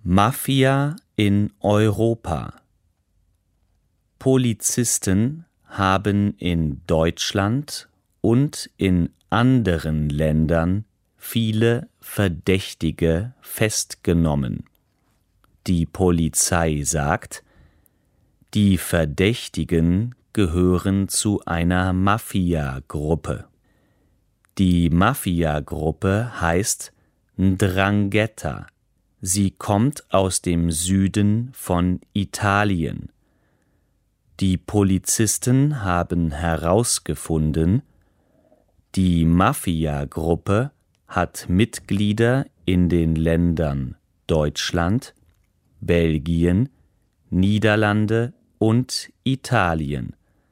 Mafia in Europa. Polizisten haben in Deutschland und in anderen Ländern viele Verdächtige festgenommen. Die Polizei sagt, die Verdächtigen gehören zu einer Mafia-Gruppe. Die Mafia-Gruppe heißt 'Ndrangheta. Sie kommt aus dem Süden von Italien. Die Polizisten haben herausgefunden, die Mafia-Gruppe hat Mitglieder in den Ländern Deutschland, Belgien, Niederlande und Italien.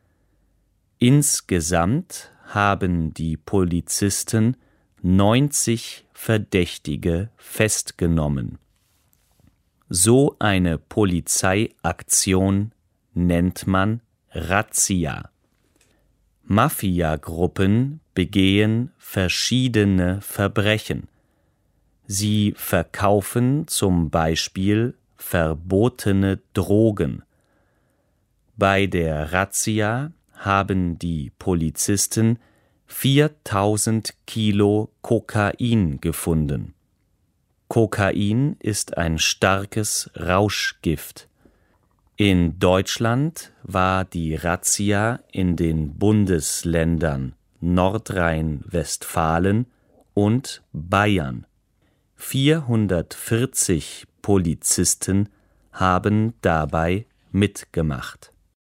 Insgesamt haben die Polizisten 90 Verdächtige festgenommen. So eine Polizeiaktion nennt man Razzia. Mafia-Gruppen begehen verschiedene Verbrechen. Sie verkaufen zum Beispiel verbotene Drogen. Bei der Razzia haben die Polizisten 4000 Kilo Kokain gefunden. Kokain ist ein starkes Rauschgift. In Deutschland war die Razzia in den Bundesländern Nordrhein-Westfalen und Bayern. 440 Polizisten haben dabei mitgemacht.